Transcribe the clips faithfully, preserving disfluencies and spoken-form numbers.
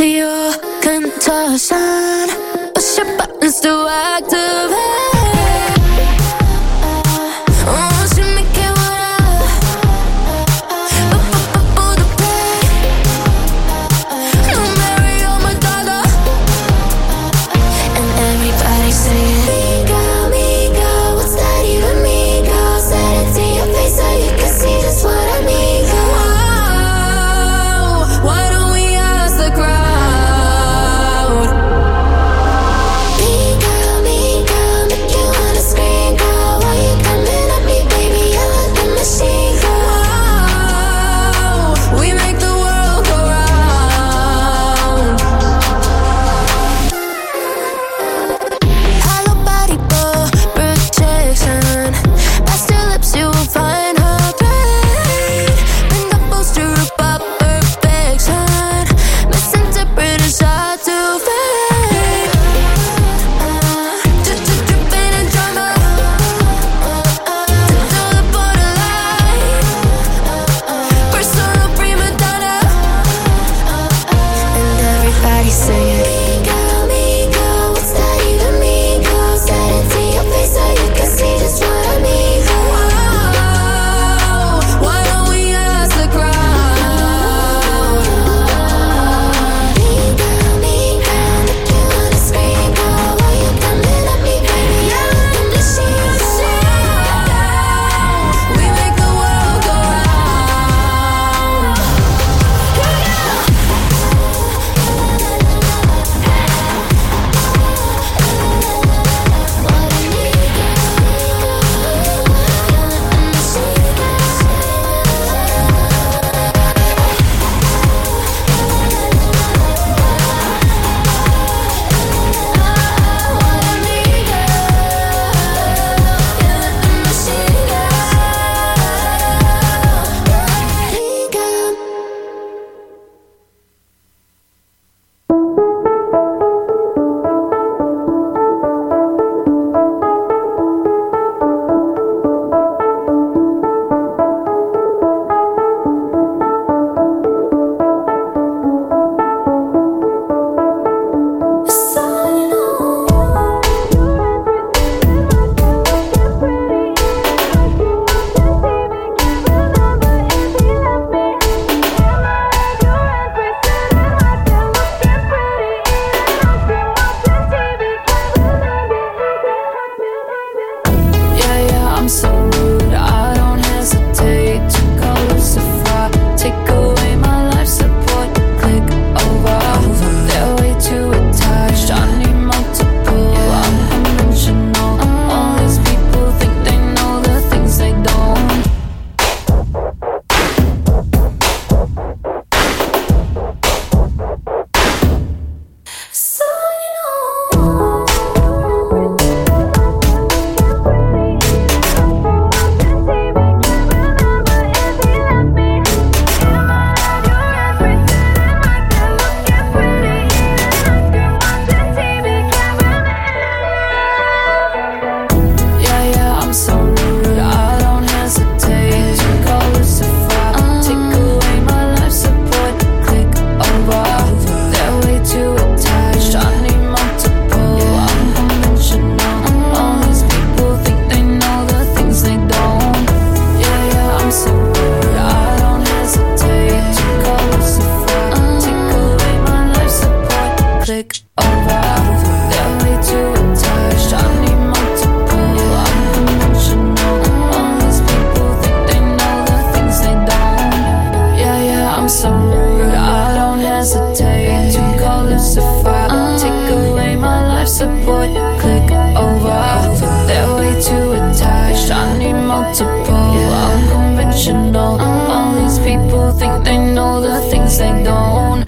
to your contortion. Push your buttons to activate. Won't you make it water? Before the break. No Mario Madonna. And everybody singing Migo, Migo, what's that even mean, girl? Said it to your face so you can see just what I mean, girl. Whoa, why don't we ask the crowd? Migo, Migo, make you wanna scream, girl. Why you coming at me, baby? I love the machine, girl. Whoa, we make the world go round. Hollow body for protection. Past your lips, you will find her pain. Bring the poster up perfection. Misinterpret is hard to fake. Just dripping in drama. To the borderline. Personal prima donna. And everybody singing Migo, Migo, what's that even mean, girl? Said it to your face so you can see just what I mean, girl. Whoa, why don't we ask the crowd? Migo, Migo, make you wanna scream, girl. Why you coming at me, baby? I love the machine, girl. We make the world go round. Yeah, yeah, I'm so rude. I don't hesitate to call Lucifer. Take away my life support. Click over. They're way too attached. I need multiple. I'm conventional. All these people think they know the things they don't. So you know. Yeah, yeah, I'm so rude. I don't hesitate to call Lucifer. Take away my life support. Click over. They're way too attached. I need multiple. I'm conventional. All these people think they know the things they don't. Yeah, yeah, I'm so rude. I don't hesitate to call Lucifer. Take away my life support. Click over. They're way too attached. I need multiple. I'm conventional. All these people think they know the things they don't. Yeah, yeah, I'm so rude. I don't hesitate to call Lucifer. Take away my life support. Click over. They're way too attached. I need multiple. I'm conventional. All these people think they know the things they don't.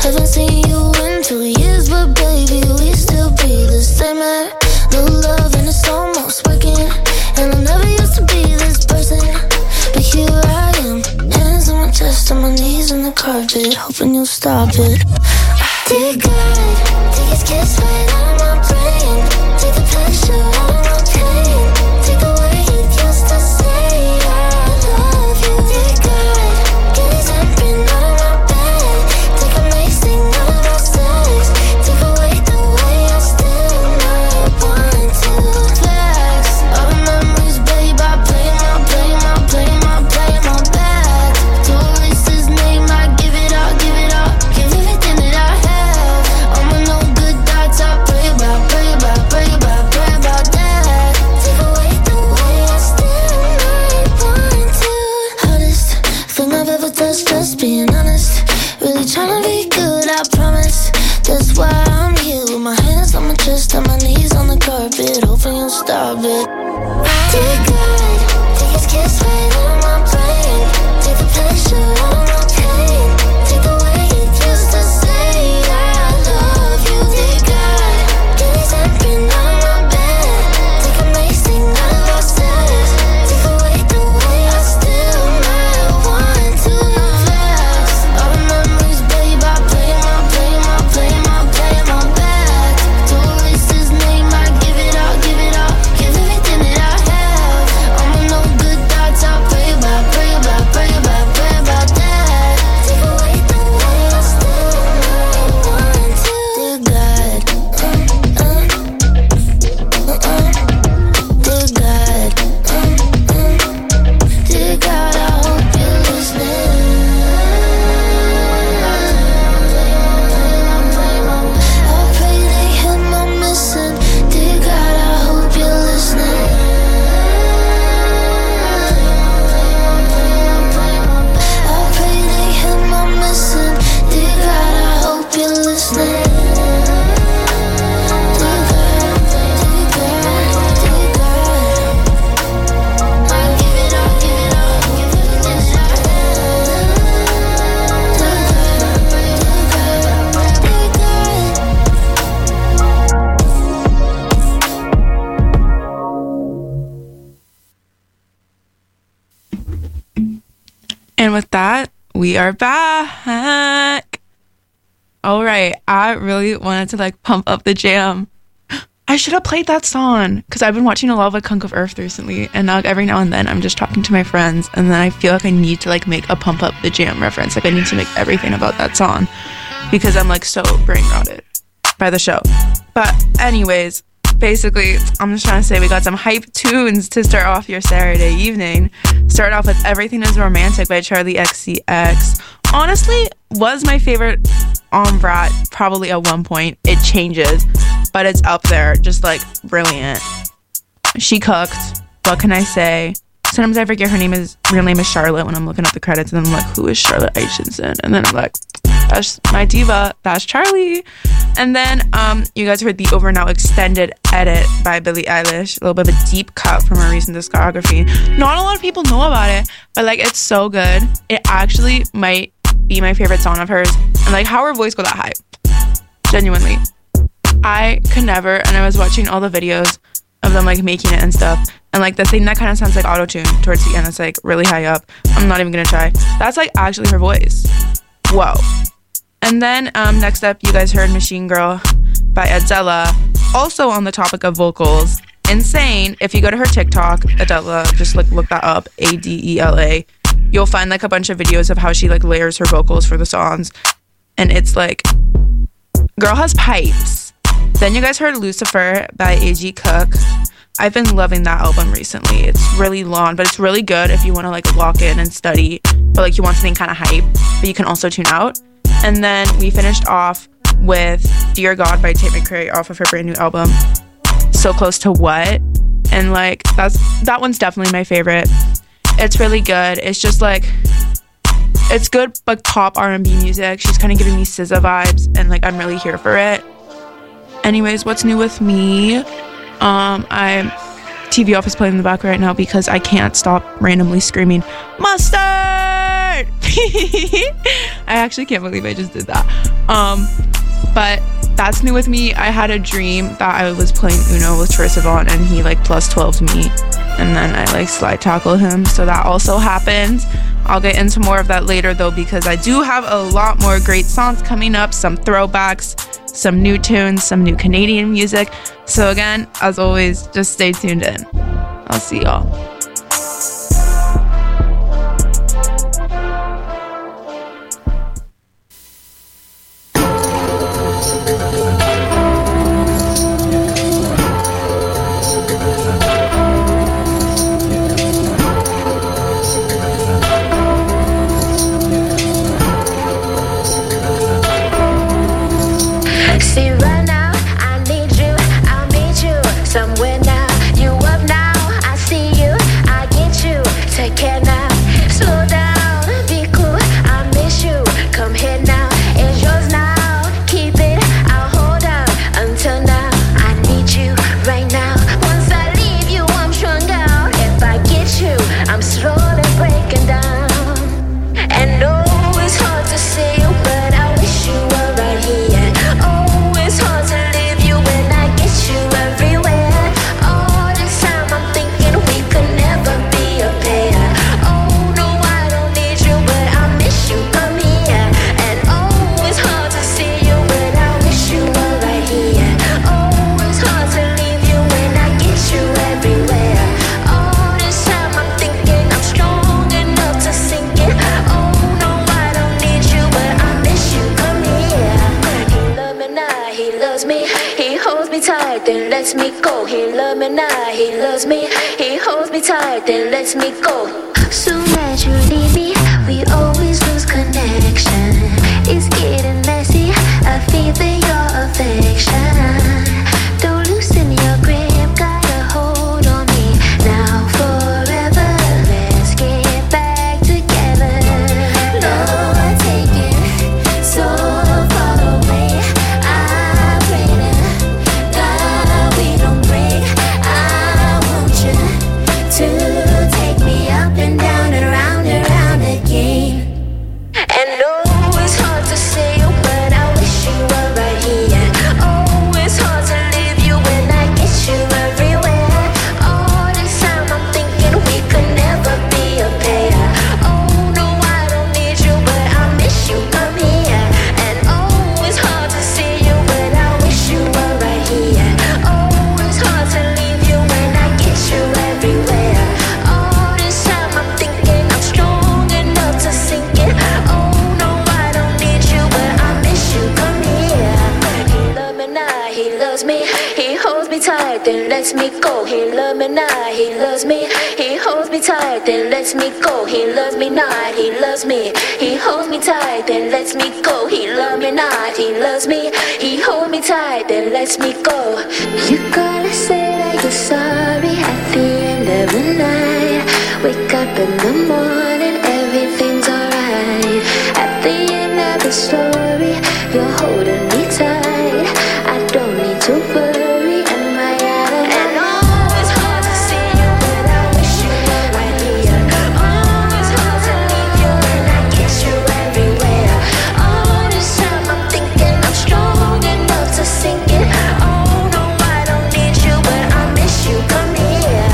Haven't seen you in two years, but baby, we still be the same. No love and it's almost working, and I never used to be this person, but here I am, hands on my chest, on my knees in the carpet, hoping you'll stop it. Dear God, take his kiss right out of my brain, take the pressure out of my pain, take the way he used to say I love you. Dear God, get his handprint out of my bed, take amazing out of our sex, take away the way I still might want to flex. All the memories, babe, I play my, play my, play my, play my back. To erase his name, I give it up, give it up, give everything that I have. All my no good thoughts, I pray about, pray about, pray about, pray about that. Take away the way I still might want to. Hardest thing I've ever touched, just being honest. Really tryna be good, I promise. That's why I'm here with my hands on my chest and my knees on the carpet, hoping you'll stop it. Dear God, take his kiss right out of my brain, take the pressure out of my pain, take the way he used to say I love you. Dear God, get his handprint out of my bed, take amazing out of our sex, take away the way I still might want to flex. All the memories, babe, I play my, play my, play my, play my back. To erase his name, I give it up, give it up, give everything that I have. All my no good thoughts, I pray about, pray about, pray about, pray about that. Take away the way I still might want to. Dear God, uh, uh, uh, uh. Dear God, uh, uh. Dear God, I hope you're listening. I pray they hear my missing. Dear God, I hope you're listening. I pray they hear my missing. Dear God, I hope you're listening. Dear God, dear God, dear God, I give it all, give it all, give everything that I have. Dear God, dear God. And with that, we are back. All right, I really wanted to like pump up the jam. I should have played that song because I've been watching a lot of like Hunk of Earth recently, and now like, every now and then I'm just talking to my friends, and then I feel like I need to like make a pump up the jam reference. Like I need to make everything about that song because I'm like so brain rotted by the show. But anyways, basically, I'm just trying to say we got some hype tunes to start off your Saturday evening. Start off with Everything Is Romantic by Charlie X C X. Honestly, was my favorite on Brat probably at one point. It changes, but it's up there. Just like brilliant. She cooked. What can I say? Sometimes I forget her name is real name is Charlotte when I'm looking at the credits, and then I'm like, who is Charlotte Aitchison? And then I'm like, that's my diva, that's Charlie. And then um you guys heard the Over Now extended edit by Billie Eilish, a little bit of a deep cut from her recent discography. Not a lot of people know about it, but like it's so good. It actually might be my favorite song of hers, and like how her voice go that high, genuinely. I could never. And I was watching all the videos of them like making it and stuff, and like the thing that kind of sounds like auto-tune towards the end, it's like really high up. I'm not even gonna try. That's like actually her voice. Whoa. And then um, next up, you guys heard Machine Girl by Adela. Also on the topic of vocals, insane. If you go to her TikTok, Adela, just like look that up, A D E L A. You'll find like a bunch of videos of how she like layers her vocals for the songs. And it's like, girl has pipes. Then you guys heard Lucifer by A G Cook. I've been loving that album recently. It's really long, but it's really good if you want to like lock in and study, but like you want something kind of hype, but you can also tune out. And then we finished off with Dear God by Tate McRae off of her brand new album, So Close to What. And like that's that one's definitely my favorite. It's really good. It's just like, it's good like pop R and B music. She's kind of giving me S Z A vibes, and like I'm really here for it. Anyways, what's new with me? Um, I'm T V off is playing in the back right now because I can't stop randomly screaming mustard. heart. I actually can't believe I just did that. Um, but that's new with me. I had a dream that I was playing Uno with Trisavon and he like plus twelve to me. And then I like slide tackle him. So that also happened. I'll get into more of that later though, because I do have a lot more great songs coming up, some throwbacks, some new tunes, some new Canadian music. So again, as always, just stay tuned in. I'll see y'all. Somewhere now, you up now, I see you, I get you, take care now, slow down, be cool, I miss you, come here now, it's yours now, keep it, I'll hold out, until now, I need you, right now, once I leave you, I'm stronger, if I get you, I'm slowly breaking down, and oh, it's hard to see you, but I wish you were right here, oh, it's hard to leave you when I get you everywhere. Tight, then lets me go. He love me now, he loves me. He holds me tight, then lets me go. Soon as you leave me, we always lose connection. It's getting messy, I feel your affection. Don't loosen your grip, got a hold on me. Now forever, let's get back together. Lord, take it so far away. I pray to God we don't break. I want you to take me up and down and round and round again. And oh, it's hard to say you, but I wish you were right here. Oh, it's hard to leave you when I get you everywhere. All this time I'm thinking we could never be a pair. Oh no, I don't need you, but I miss you, come here. And oh, it's hard to see you, but I wish you were right here. Oh, it's hard to leave you when I get you everywhere. All this time I'm thinking I'm strong enough to sink it. Oh no, I don't need you, but I miss you, come here. He love me now, he loves me. He holds me tight, then lets me go. He love me now, he loves me. He holds me tight, then lets me go. He loves me not, he loves me. He holds me tight, then lets me go. He love me not, he loves me. He holds me tight, then lets me go. You gotta say that you're sorry at the end of the night. Wake up in the morning, everything's alright. At the end of the story, you're holding me tight. I don't need to worry, am I out of my And oh, it's hard to see you, but I wish you were right here. Oh, it's hard to leave you when I get you everywhere. All this time I'm thinking I'm strong enough to sink it. Oh no, I don't need you, but I miss you, come here.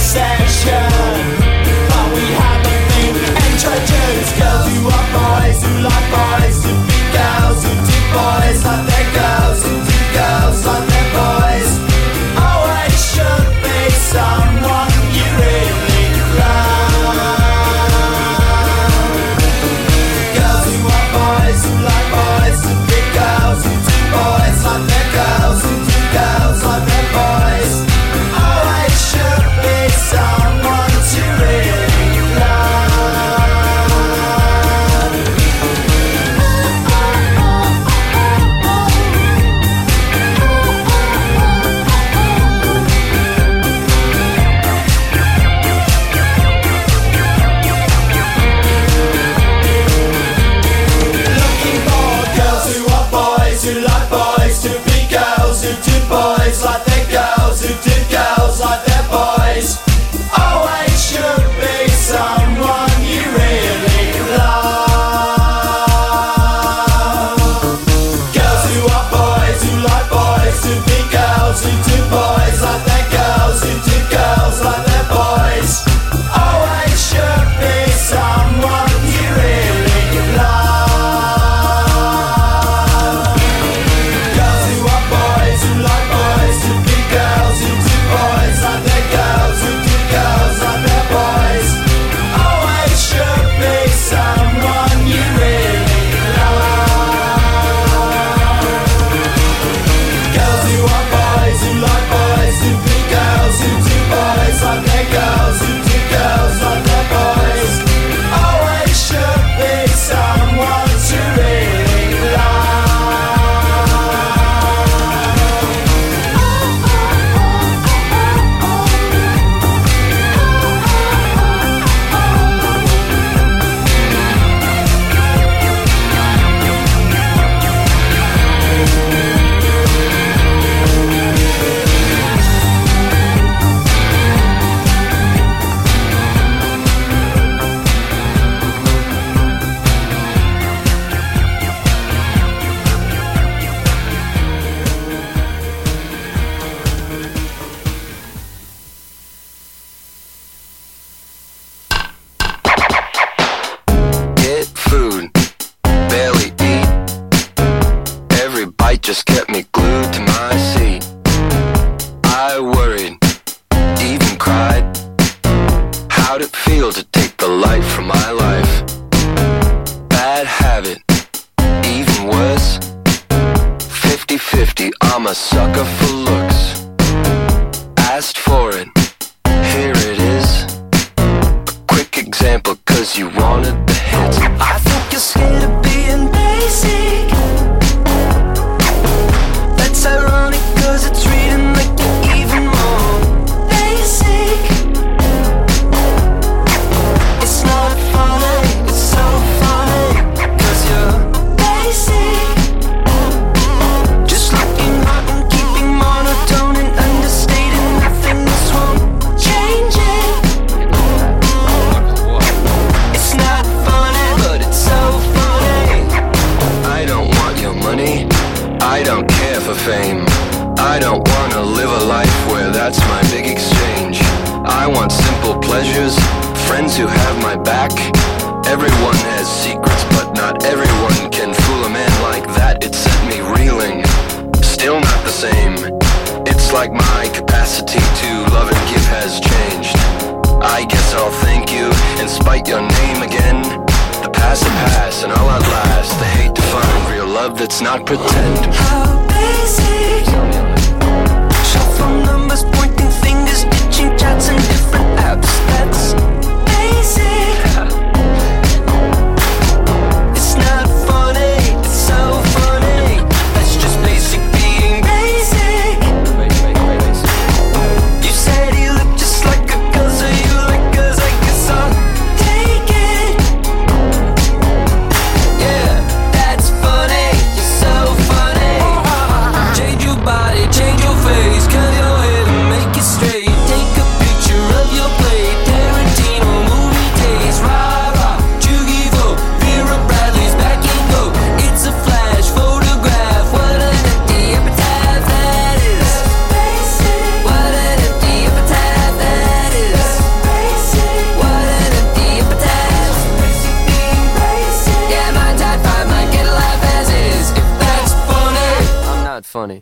session, but we haven't been introduced. Girls who are boys, who like boys, who be girls, who do boys like their girls, who do girls like their boys. Always should be someone you really love. Girls who are boys, who like boys, who be girls, who do boys like their girls, who do girls like their boys. Always should be someone to really love. Looking for girls who are boys, who like boys, to be girls, who do boys like their girls, who do girls like their boys. Always should be someone you really love. Girls who are boys, who like boys, to be girls, who do boys like their girls, who do girls like their boys. Always should be someone you really love. Girls who are boys, who like boys, to be girls, who do boys like their girls, who do girls like their boys. Always should be someone you really love. Girls who are boys, who like boys, who be girls, who do boys like their girls, who do girls like their boys. Always should be someone to really Get food, barely eat. Every bite just kept me glued to my seat. I worried, even cried. How'd it feel to take the light from my life? Bad habit, even worse. Fifty-fifty, I'm a sucker for looks. Asked for it, here it is. Quick example, cause you wanted the hits. I think you're scared of being basic. That's ironic, cause it's reading like you're even more basic. It's not funny, it's so funny, cause you're basic. Just looking hot and keeping monotone and understating nothing else won't change it. It's not funny, but it's so funny. I don't want your money, I don't care for fame. I don't wanna live a life where that's my big exchange. I want simple pleasures, friends who have my back. Everyone has secrets, but not everyone can fool a man like that. It set me reeling, still not the same. It's like my capacity to love and give has changed. I guess I'll thank you and spite your name again. The past will pass and I'll outlast the hate to find real love that's not pretend. How basic. Shuffle numbers, pointing fingers, ditching chats and different apps. That's basic. It's not funny, it's so funny. That's just basic being basic. You said you look just like a girl, so you like girls, I guess I'll take it. Yeah, that's funny, you're so funny. Change your body, change your face, curl your head and make it straight. Take a picture of funny.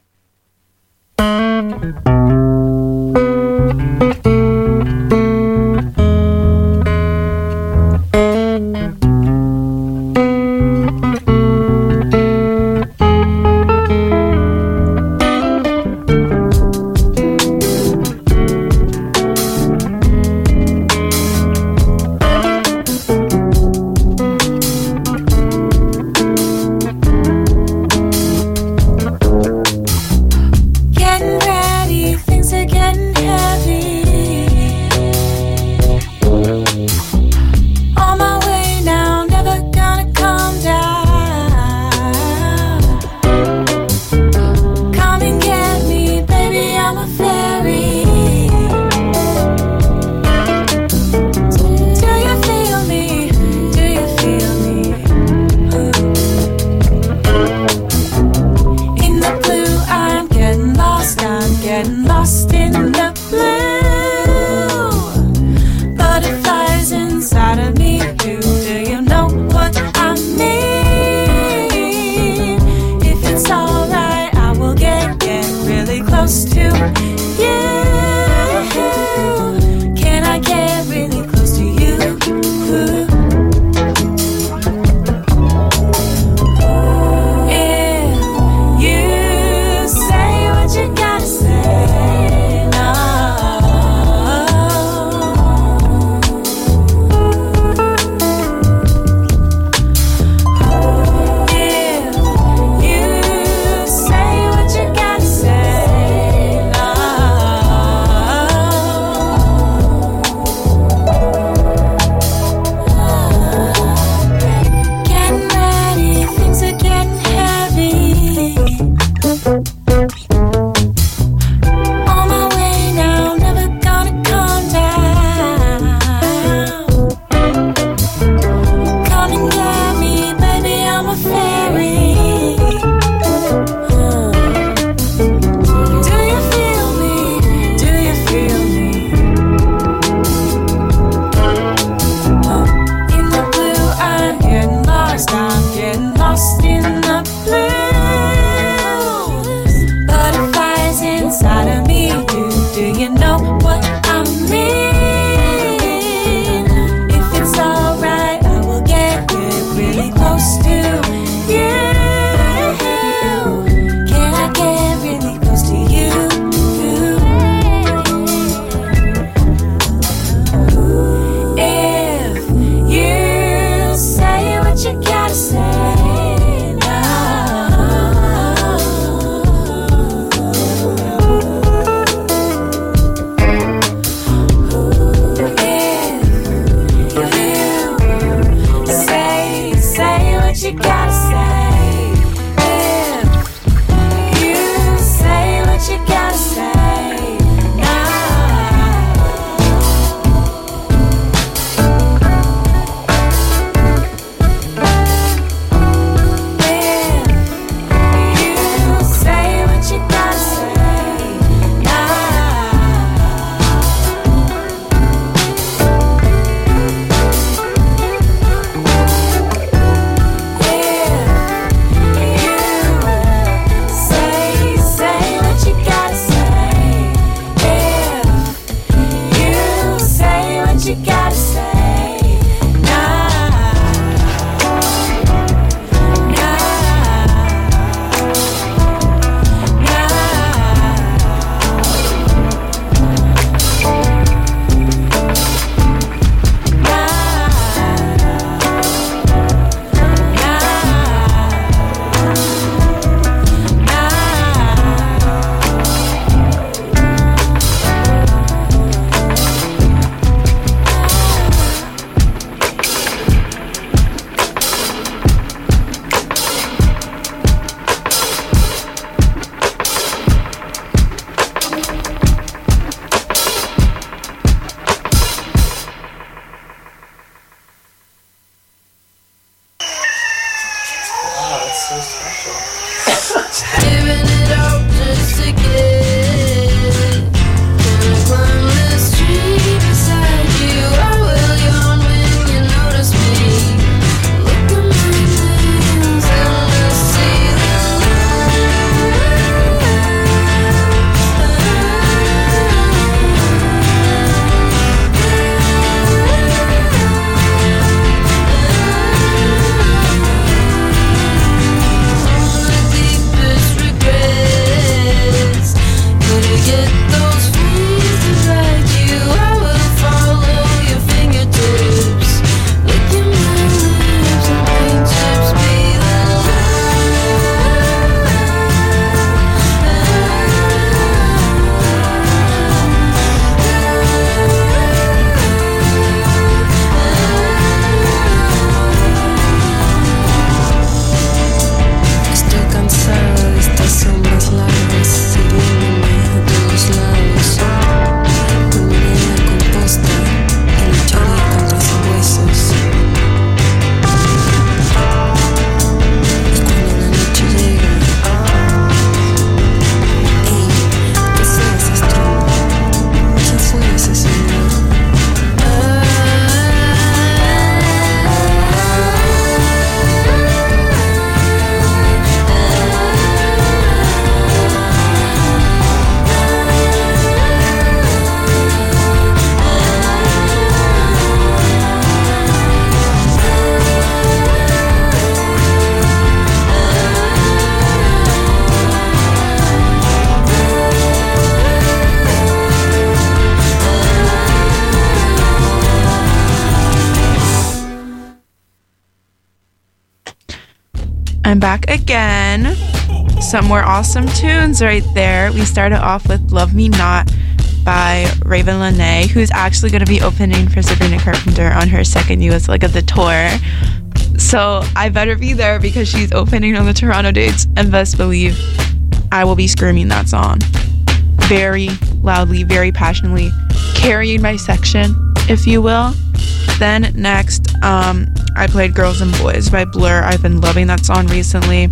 I'm back again. Some more awesome tunes right there. We started off with Love Me Not by Raven Lenae, who's actually going to be opening for Sabrina Carpenter on her second U S leg of the tour. So I better be there because she's opening on the Toronto dates, and best believe I will be screaming that song very loudly, very passionately, carrying my section, if you will. Then next, um, I played Girls and Boys by Blur. I've been loving that song recently.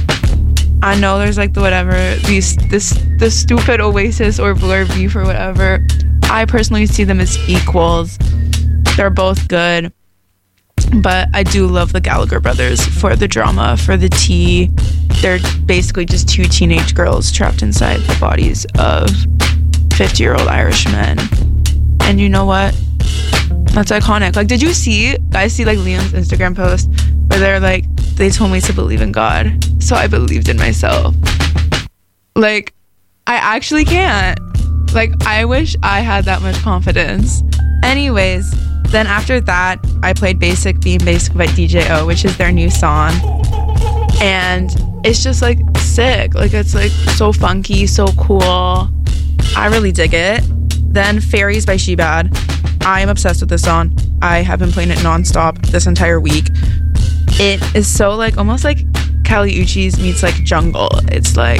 I know there's like the whatever, these this the stupid Oasis or Blur beef or whatever. I personally see them as equals. They're both good. But I do love the Gallagher brothers for the drama, for the tea. They're basically just two teenage girls trapped inside the bodies of fifty-year-old Irish men. And you know what? That's iconic. Like, did you see, guys see like Liam's Instagram post where they're like, they told me to believe in God, so I believed in myself. Like, I actually can't. Like, I wish I had that much confidence. Anyways, then after that, I played Basic Being Basic by D J O, which is their new song. And it's just like sick. Like, it's like so funky, so cool. I really dig it. Then Fairies by Shebad. I am obsessed with this song. I have been playing it nonstop this entire week. It is so like almost like Kali Uchis meets like Jungle. It's like,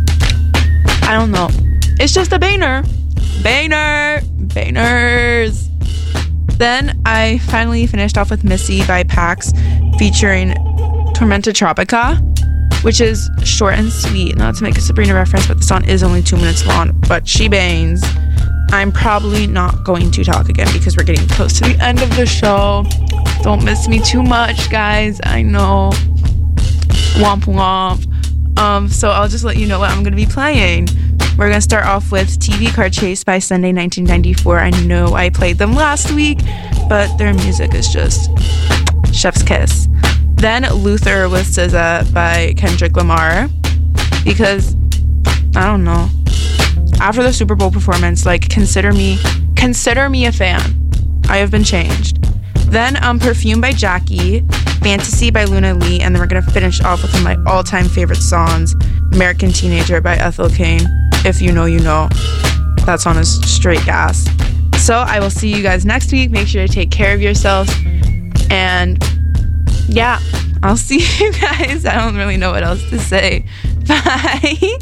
I don't know. It's just a banger. Banger. Bangers. Then I finally finished off with Missy by Pax featuring Tormenta Tropica, which is short and sweet. Not to make a Sabrina reference, but the song is only two minutes long, but she bangs. I'm probably not going to talk again because we're getting close to the end of the show. Don't miss me too much, guys. I know. Womp womp. Um, so I'll just let you know what I'm going to be playing. We're going to start off with T V Car Chase by Sunday nineteen ninety-four. I know I played them last week, but their music is just chef's kiss. Then Luther with S Z A by Kendrick Lamar, because, I don't know. After the Super Bowl performance, like, consider me, consider me a fan. I have been changed. Then um, Perfume by Jackie, Fantasy by Luna Lee, and then we're going to finish off with one of my all-time favorite songs, American Teenager by Ethel Cain. If you know, you know. That song is straight gas. So I will see you guys next week. Make sure to take care of yourselves. And yeah, I'll see you guys. I don't really know what else to say. Bye.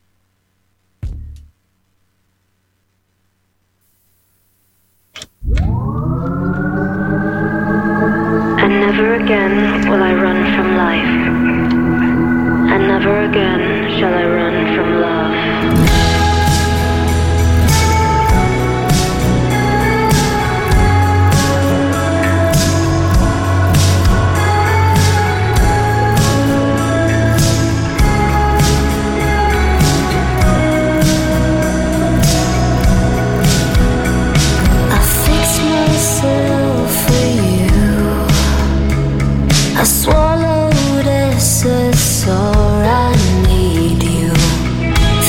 And never again will I run from life, and never again shall I run from love. I swallowed S S R, I need you.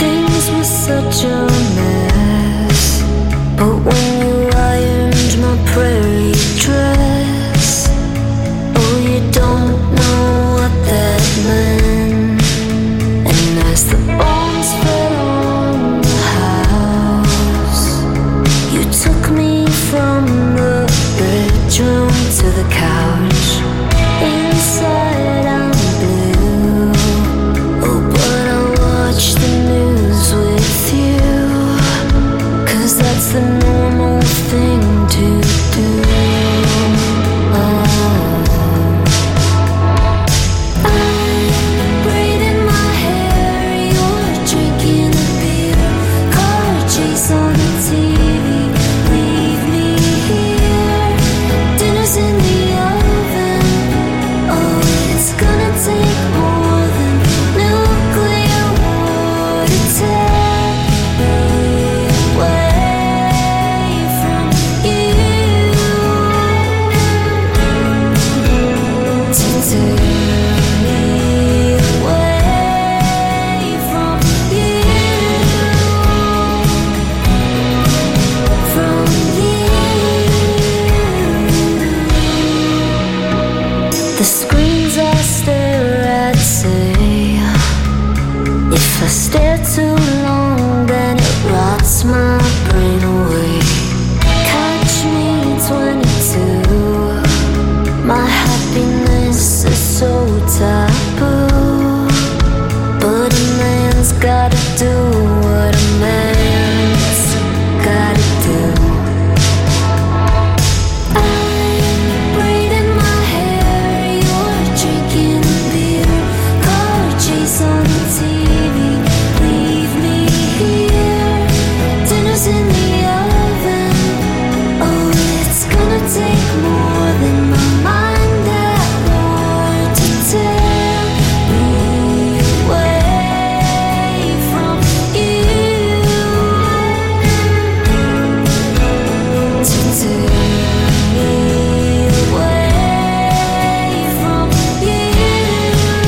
I stare too long, then it rots my brain away. Catch me twenty-two. My happiness is so taboo, but a man's gotta do what a man's gotta do. I'm braiding my hair, you're drinking a beer, car chase on the T V. Leave me here, dinner's in the oven. Oh, it's gonna take more than my mind that word to tear me away from you. To tear me away from you.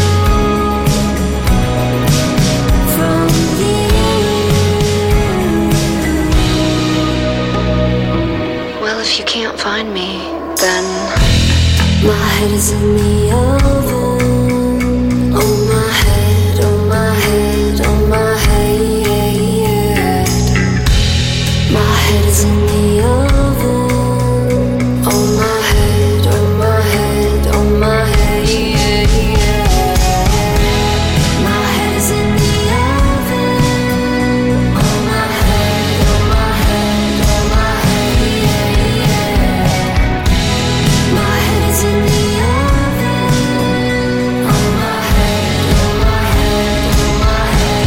From you. Well, if you can't find me, then My head is in the oven. Oh my head, oh my head, oh my head. My head is in the oven. Oh my head, oh my head, oh my head. My head is in the oven. Oh my head, oh my head, oh my head. My head is in the oven. Oh my head, oh my head, oh my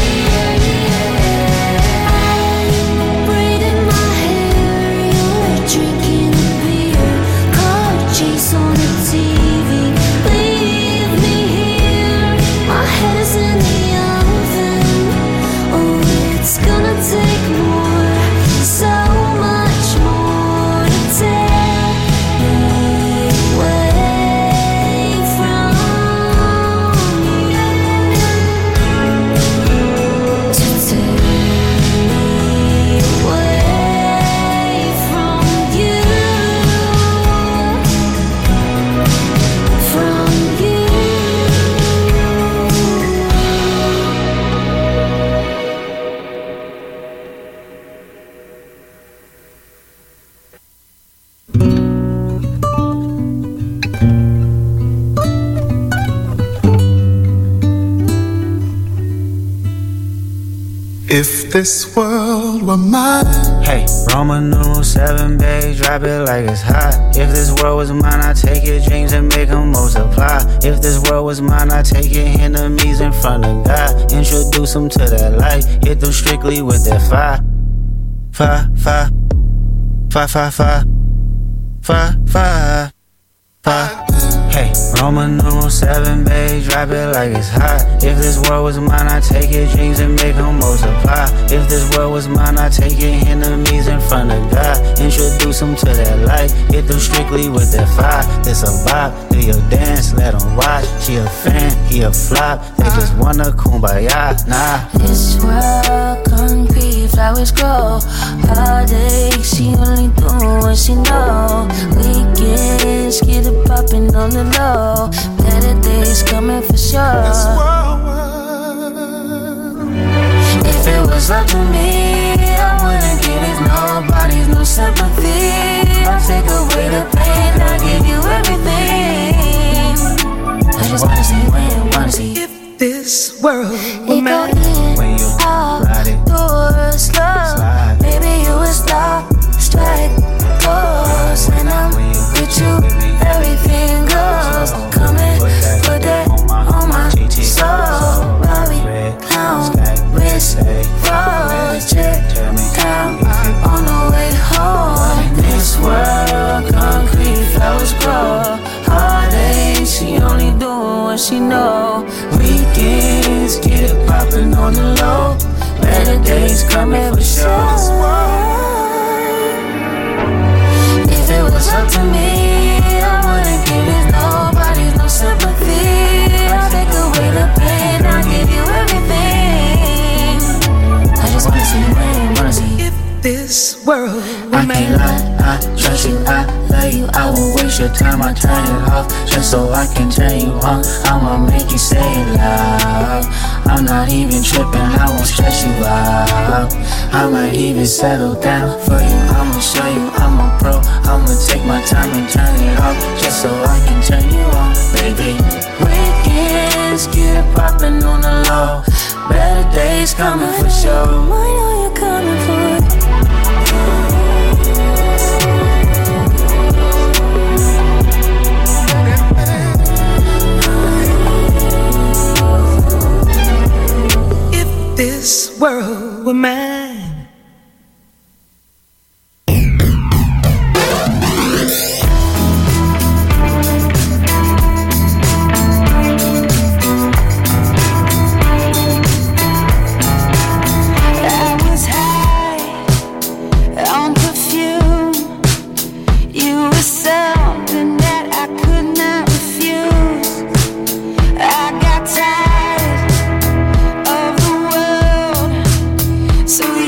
head. I'm braiding my hair, you're drinking a beer, car chase on the T V. Leave me here, my head is in the oven. Oh, it's gonna take more, so much more to tear me away from you. To tear me away from you. From you. If this world were mine, Hey, Roman numeral seven, babe, drop it like it's hot. If this world was mine, I'd take your dreams and make them multiply. If this world was mine, I'd take your enemies in front of God. Introduce them to that light, hit them strictly with that fire. Fire, fire, fire, fire, fire, fire, fire, fire. Hey, Roman numeral seven, babe, drop it like it's hot. If this world was mine, I'd take your dreams and make them multiply. If this world was mine, I'd take your enemies in front of God. Introduce them to that light, hit them strictly with that fire. This a vibe, do your dance, let them watch. She a fan, he a flop, they just wanna kumbaya, nah. This world concrete, flowers grow. Heartache, she only do what she know. Weekends, get it poppin' on the low. Better days coming for sure. this world were If it was up to me, I wouldn't give it nobody's no sympathy. I'll take away the pain, I'll give you everything. I just wanna see, wanna see. if this world were It go mine. in, When you out, ride it, door, slow. slide. Maybe you would stop, strike, pose. And I'm with you, everything goes. Come and put that on my soul. Bobby, pound, wrist, roll, check, down, on the way home. This world, concrete, flowers grow. Heartache, she only doing what she know. Weekends, get it poppin' on the low. Better days coming for sure. If it was up to me, I wouldn't give it nobody's no sympathy. I'll take away the pain, I'll give you everything. I just wanna see, wanna see. If this world were I can't lie, I trust you, I love you. I won't waste your time, I turn it off just so I can turn you on. I'ma make you say it loud. I'm not even tripping, I won't stress you out. I might even settle down for you. I'ma show you I'm a pro. I'ma take my time and turn it off just so I can turn you on, baby. Weekends get poppin' on the low. Better days coming for sure. I know you're coming for it. This world were mine. So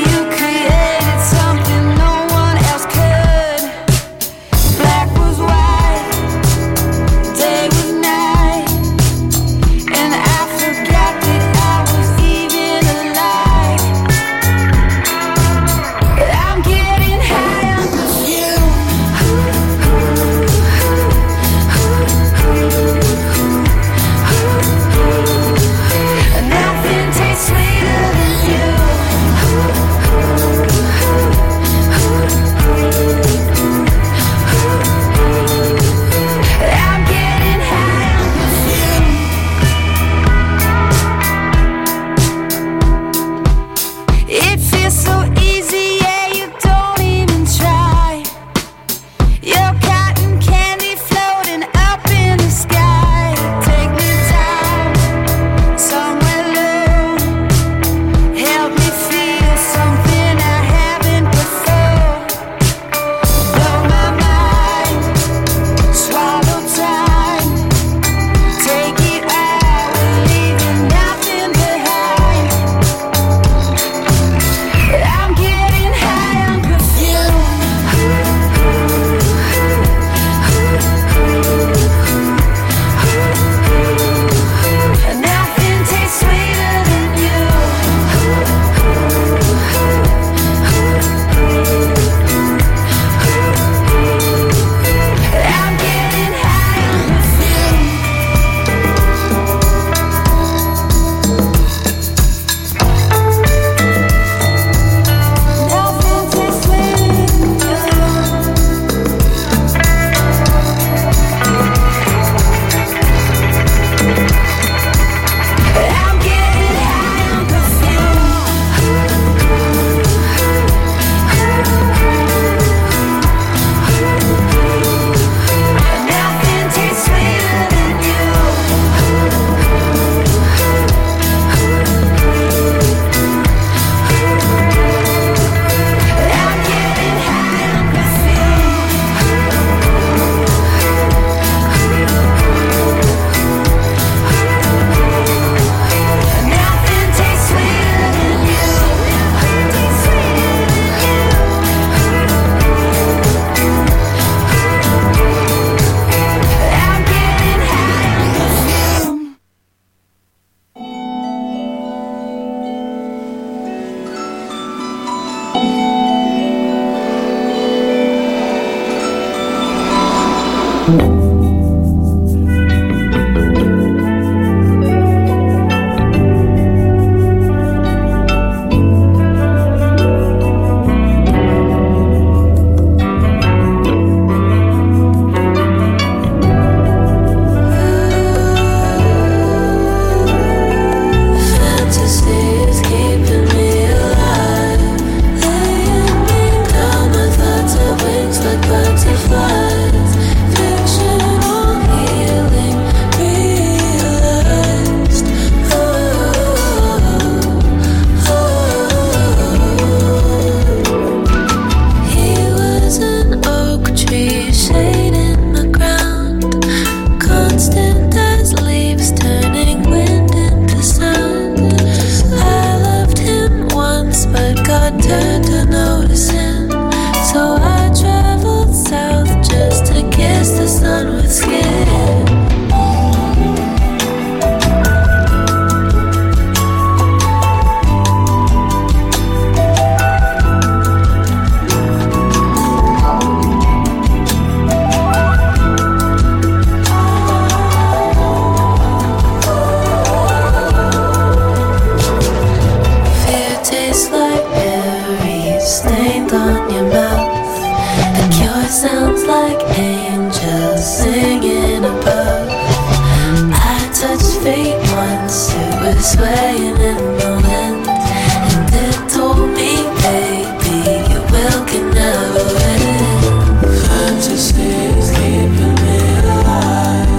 swaying in the wind, and it told me, baby, your will can never win. Fantasy is keeping me alive.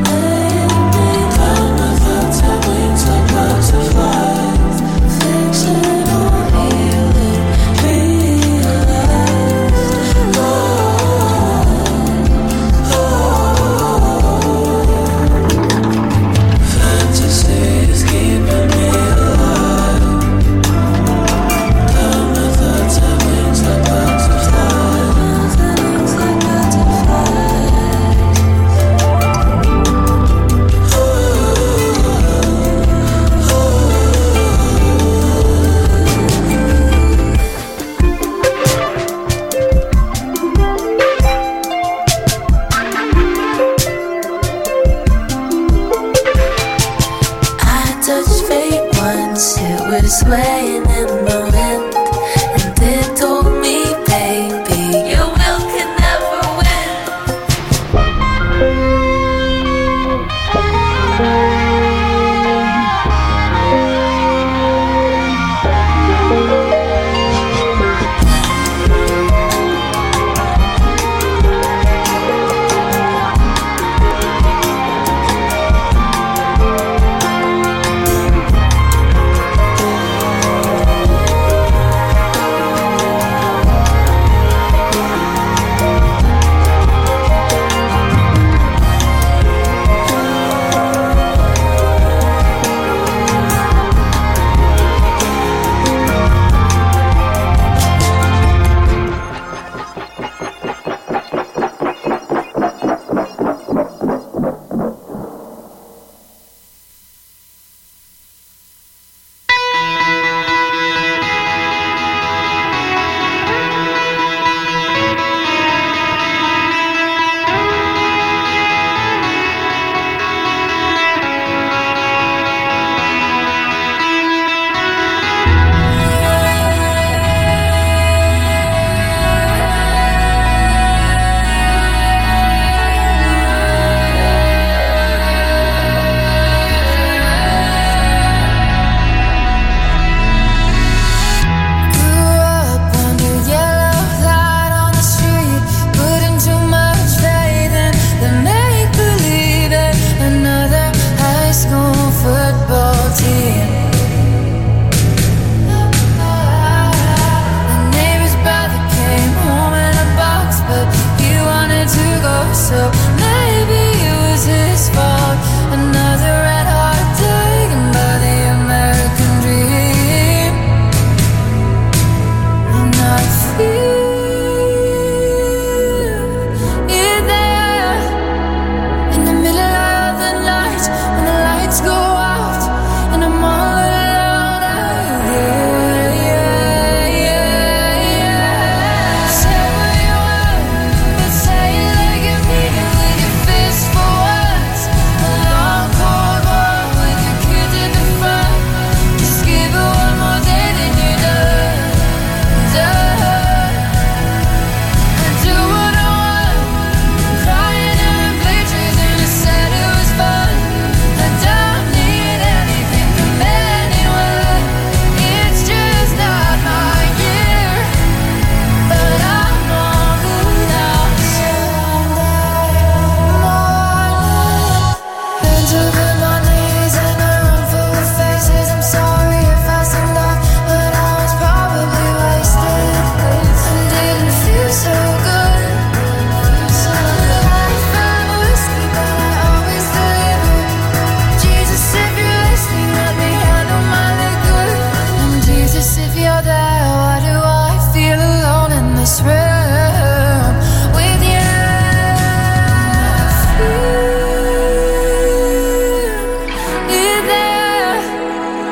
Down with the ten wings like butterflies, fixing on healing, realize. Oh, oh, fantasy is keeping me alive. Down with the ten wings like butterflies, wings like I touched fate once, it was swaying in the wind, and it told me, baby, your will can never win.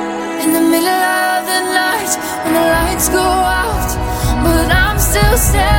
When the lights go out, but I'm still standing.